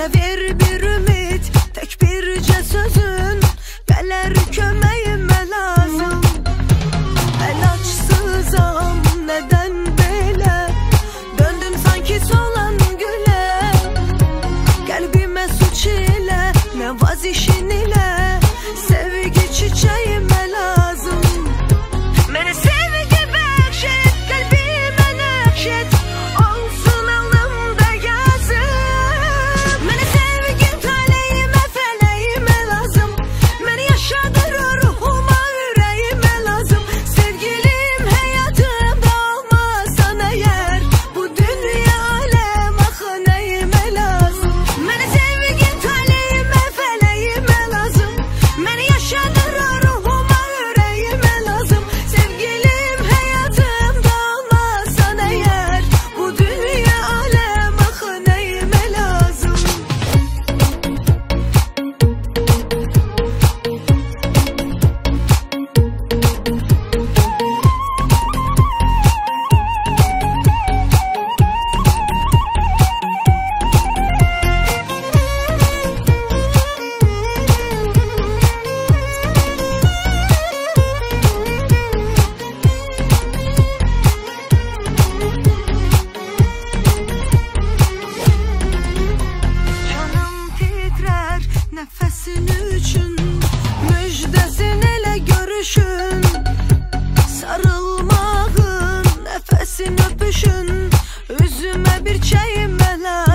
Mənə ver bir ümid, tək bircə sözün, gələr köməyimə lazım. Əlacsızam, nədən belə, döndüm sanki solan gülə. Qəlbimə suç ilə, nəvazişin ilə, sevgi çiçəyimə lazım. Mənə sevgi bəxş et, qəlbimə nəqş et, olsun alnımda yazım. Mənə sevgi taleyimə, fələyimə lazım. Məni yaşadır ruhuma, ürəyimə lazım. Sevgilim həyatımda olmasan əgər, bu dünya aləm axı nəyimə lazım. Mənə sevgi taleyimə, fələyimə lazım. Məni yaşadır ruhuma, ürəyimə lazım. Sevgilim həyatımda olmasan əgər, bu dünya aləm axı nəyimə lazım. Canım titrer nəfəsin üçün, müjdəsin elə görüşün. Sarılmağın, nəfəsin öpüşün, üzümə bir çəyimə lazım.